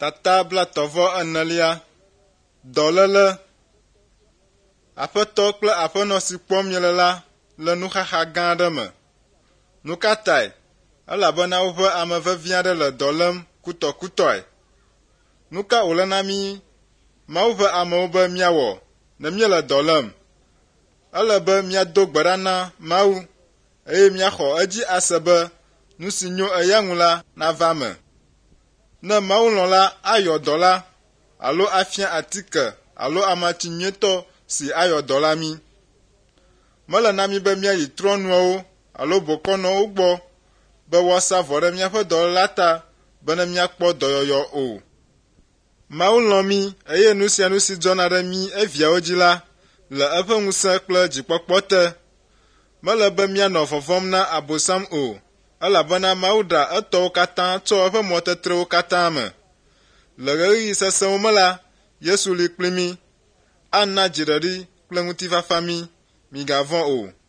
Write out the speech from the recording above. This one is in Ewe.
Tata blatɔvɔ enelia, dɔléle. Aƒetɔ kple aƒenɔ si kpɔm miele la le nuxaxa gã aɖe me. Nu ka tae? Elabena woƒe ame vevi aɖe le dɔ lém kutɔkutɔe. Nu ka wòle na mí Mawu ƒe amewo be míawɔ ne míele dɔ lém? Ele be míado gbe ɖa na Mawu eye míaxɔ edzi ase be nu si nyo eya ŋu la nava me. Ne Mawu lɔ̃ la, ayɔ dɔ la alo afia atike alo amatsi nyuietɔ si ayɔ dɔ la mí. Mele na mí be míayi trɔnuawo alo bokɔnɔwo gbɔ be woasa vɔ ɖe míaƒe dɔléla ta be ne míakpɔ dɔyɔyɔ o. Mawu lɔ̃ mí eye nu sia nu si dzɔna ɖe mí eviawo dzi la le eƒe ŋusẽ kple dzikpɔkpɔ te. Mele be míanɔ vɔvɔm na Abosam o, elabena Mawu ɖa etɔwo katã tsɔ eƒe mɔtetrewo katã me. Le ɣeyiɣi sesẽwo me la, Yesu li kpli mí, ana dziɖeɖi kple ŋutifafa mí, migavɔ̃ o.